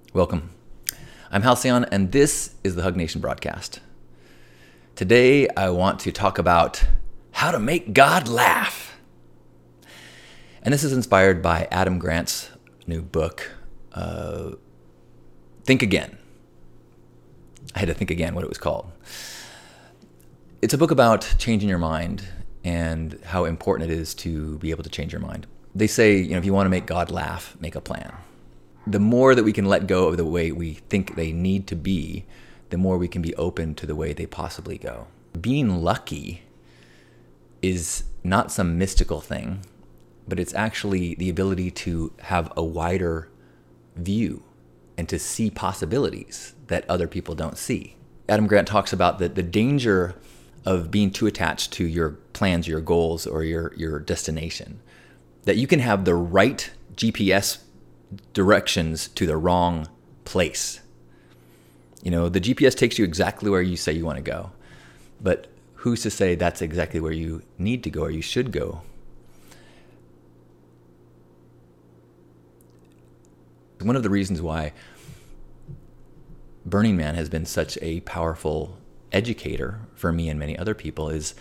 Welcome. I'm Halcyon, and this is the Hug Nation broadcast. Today, I want to talk about how to make God laugh. And this is inspired by Adam Grant's new book, Think Again. I had to think again what it was called. It's a book about changing your mind and how important it is to be able to change your mind. They say, if you want to make God laugh, make a plan. The more that we can let go of the way we think they need to be, the more we can be open to the way they possibly go. Being lucky is not some mystical thing, but it's actually the ability to have a wider view and to see possibilities that other people don't see. Adam Grant talks about the danger of being too attached to your plans, your goals, or your destination. That you can have the right GPS directions to the wrong place. The GPS takes you exactly where you say you want to go. But who's to say that's exactly where you need to go or you should go? One of the reasons why Burning Man has been such a powerful educator for me and many other people is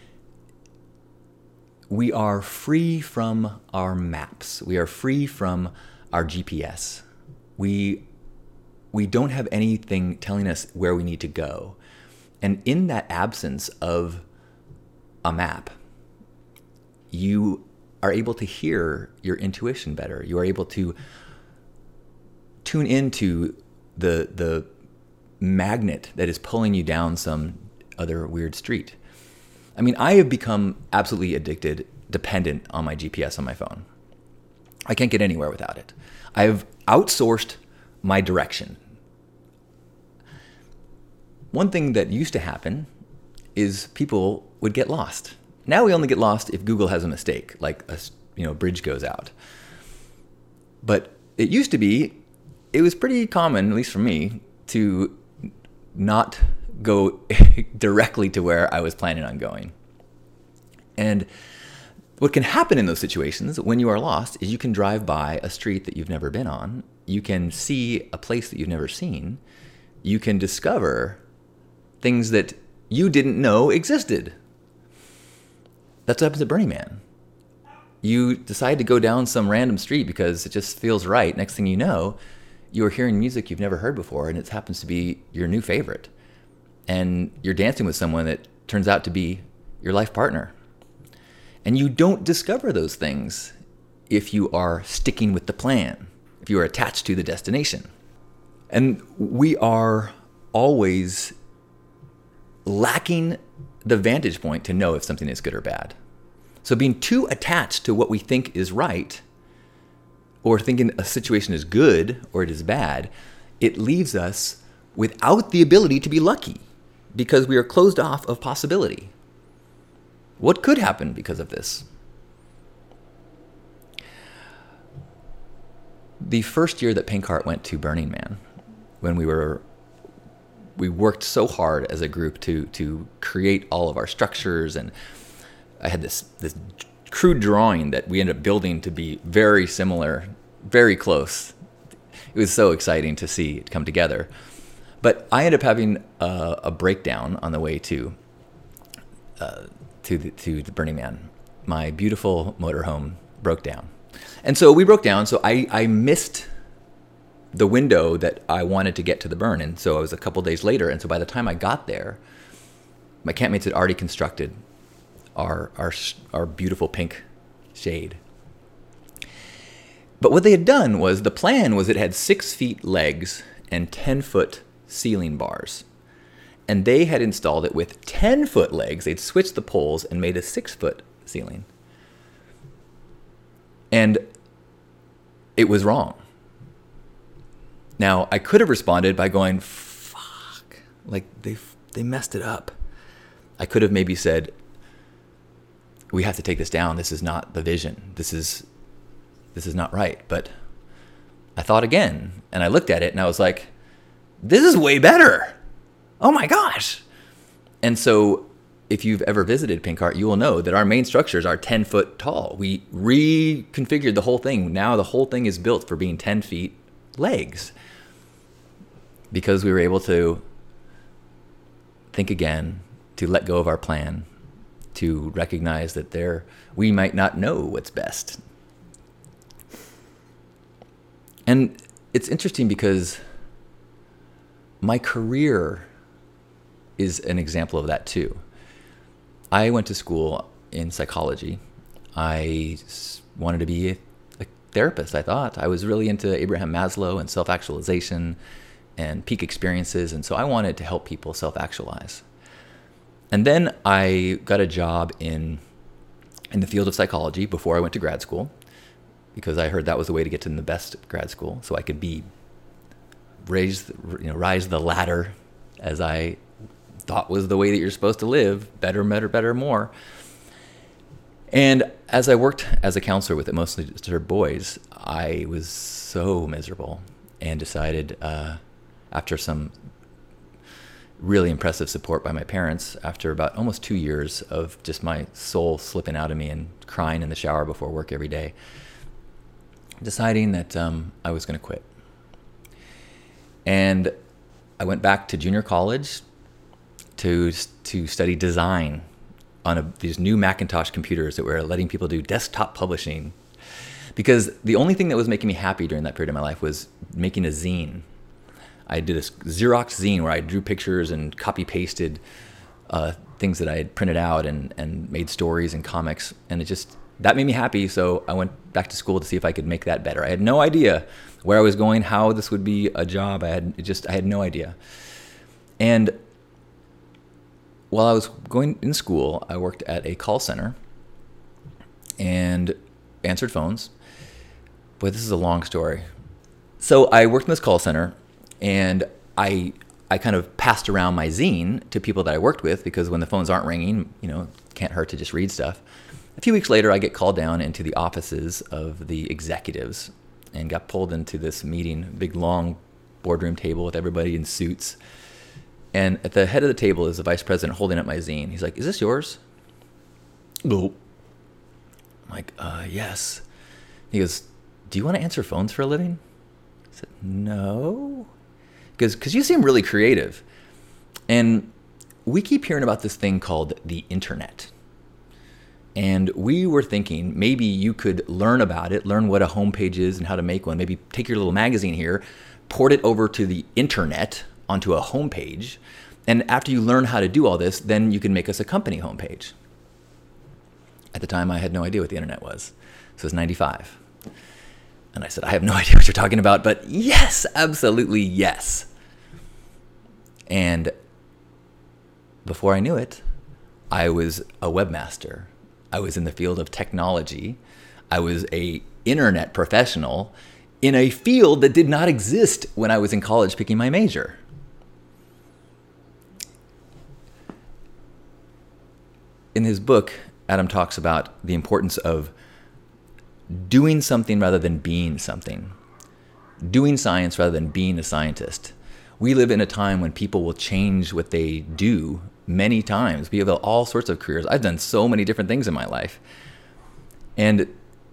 we are free from our maps. We are free from our GPS. We don't have anything telling us where we need to go. And in that absence of a map, you are able to hear your intuition better. You are able to tune into the magnet that is pulling you down some other weird street. I have become absolutely addicted, dependent on my GPS on my phone. I can't get anywhere without it. I've outsourced my direction. One thing that used to happen is people would get lost. Now we only get lost if Google has a mistake, like a bridge goes out. But it used to be, it was pretty common, at least for me, to not go directly to where I was planning on going. And what can happen in those situations when you are lost is you can drive by a street that you've never been on. You can see a place that you've never seen. You can discover things that you didn't know existed. That's what happens at Burning Man. You decide to go down some random street because it just feels right. Next thing you know, you're hearing music you've never heard before, and it happens to be your new favorite. And you're dancing with someone that turns out to be your life partner. And you don't discover those things if you are sticking with the plan, if you are attached to the destination. And we are always lacking the vantage point to know if something is good or bad. So being too attached to what we think is right, or thinking a situation is good or it is bad, it leaves us without the ability to be lucky because we are closed off of possibility. What could happen because of this? The first year that Pink Heart went to Burning Man, when we worked so hard as a group to create all of our structures, and I had this crude drawing that we ended up building to be very similar, very close. It was so exciting to see it come together. But I ended up having a breakdown on the way to the Burning Man. My beautiful motorhome broke down. And so we broke down, so I missed the window that I wanted to get to the burn. And so it was a couple days later, and so by the time I got there, my campmates had already constructed our beautiful pink shade. But what they had done was, the plan was it had 6 feet legs and 10-foot ceiling bars. And they had installed it with 10-foot legs. They'd switched the poles and made a 6-foot ceiling. And it was wrong. Now, I could have responded by going, fuck, like they messed it up. I could have maybe said, we have to take this down. This is not the vision. This is not right. But I thought again, and I looked at it and I was like, this is way better. Oh my gosh. And so if you've ever visited Pink Heart, you will know that our main structures are 10 foot tall. We reconfigured the whole thing. Now the whole thing is built for being 10 feet legs. because we were able to think again, to let go of our plan, to recognize that we might not know what's best. And it's interesting because my career is an example of that too. I went to school in psychology. I wanted to be a therapist, I thought. I was really into Abraham Maslow and self-actualization and peak experiences, and so I wanted to help people self-actualize. And then I got a job in the field of psychology before I went to grad school, because I heard that was the way to get to the best grad school, so I could rise the ladder as I thought was the way that you're supposed to live, better, more. And as I worked as a counselor with mostly disturbed boys, I was so miserable and decided, after some really impressive support by my parents, after about almost 2 years of just my soul slipping out of me and crying in the shower before work every day, deciding that I was going to quit. And I went back to junior college to study design on these new Macintosh computers that were letting people do desktop publishing. Because the only thing that was making me happy during that period of my life was making a zine. I did a Xerox zine where I drew pictures and copy-pasted things that I had printed out and made stories and comics. And that made me happy, so I went back to school to see if I could make that better. I had no idea where I was going, how this would be a job. I had no idea. And while I was going in school, I worked at a call center and answered phones. Boy, this is a long story. So I worked in this call center, and I kind of passed around my zine to people that I worked with, because when the phones aren't ringing, can't hurt to just read stuff. A few weeks later, I get called down into the offices of the executives and got pulled into this meeting, big long boardroom table with everybody in suits. And at the head of the table is the vice president holding up my zine. He's like, "Is this yours?" No. I'm like, yes. He goes, "Do you want to answer phones for a living?" I said, "No." Because you seem really creative. And we keep hearing about this thing called the internet. And we were thinking maybe you could learn about it, learn what a homepage is and how to make one. Maybe take your little magazine here, port it over to the internet onto a homepage. And after you learn how to do all this, then you can make us a company homepage. At the time, I had no idea what the internet was. So it was 95. And I said, "I have no idea what you're talking about, but yes, absolutely yes." And before I knew it, I was a webmaster. I was in the field of technology. I was a internet professional in a field that did not exist when I was in college picking my major. In his book, Adam talks about the importance of doing something rather than being something. Doing science rather than being a scientist. We live in a time when people will change what they do many times. We have all sorts of careers. I've done so many different things in my life. And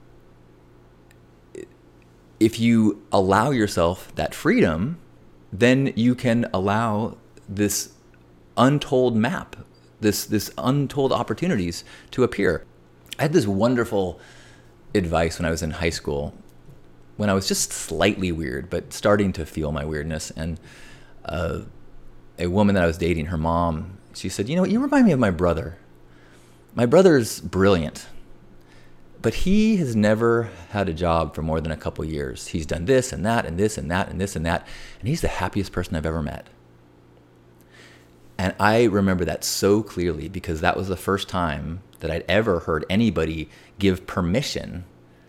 if you allow yourself that freedom, then you can allow this untold map, this untold opportunities to appear. I had this wonderful advice when I was in high school, when I was just slightly weird, but starting to feel my weirdness. And a woman that I was dating, her mom, she said, "You know what, you remind me of my brother. My brother's brilliant, but he has never had a job for more than a couple years. He's done this and that and this and that and this and that, and he's the happiest person I've ever met." And I remember that so clearly, because that was the first time that I'd ever heard anybody give permission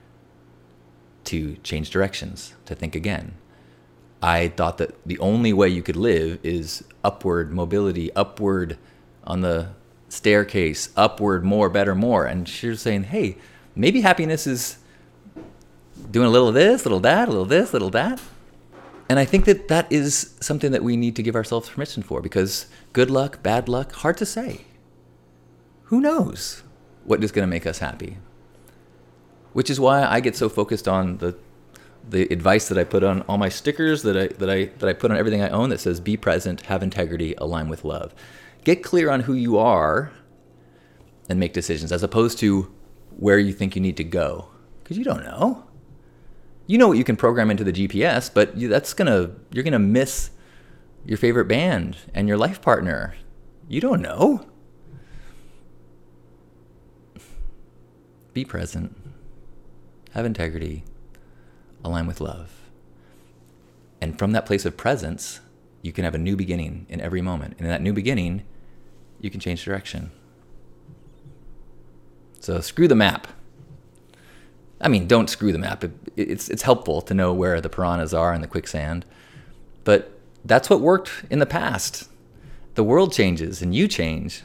to change directions, to think again. I thought that the only way you could live is upward mobility, upward on the staircase, upward, more, better, more. And she was saying, hey, maybe happiness is doing a little of this, little that, a little this, little that. And I think that that is something that we need to give ourselves permission for, because good luck, bad luck, hard to say. Who knows what is going to make us happy? Which is why I get so focused on the advice that I put on all my stickers, that I put on everything I own, that says be present, have integrity, align with love. Get clear on who you are and make decisions, as opposed to where you think you need to go, because you don't know. You know what you can program into the GPS, but you're gonna miss your favorite band and your life partner. You don't know. Be present, have integrity, align with love. And from that place of presence, you can have a new beginning in every moment. And in that new beginning, you can change direction. So screw the map. I mean, don't screw the map. It's helpful to know where the piranhas are in the quicksand. But that's what worked in the past. The world changes and you change.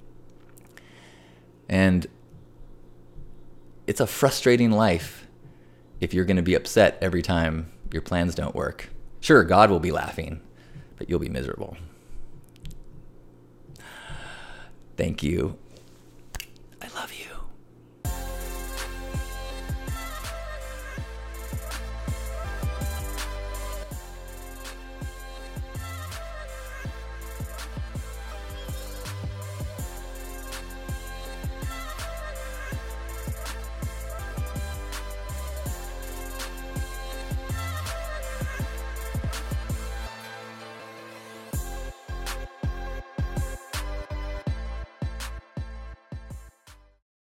And it's a frustrating life if you're going to be upset every time your plans don't work. Sure, God will be laughing, but you'll be miserable. Thank you.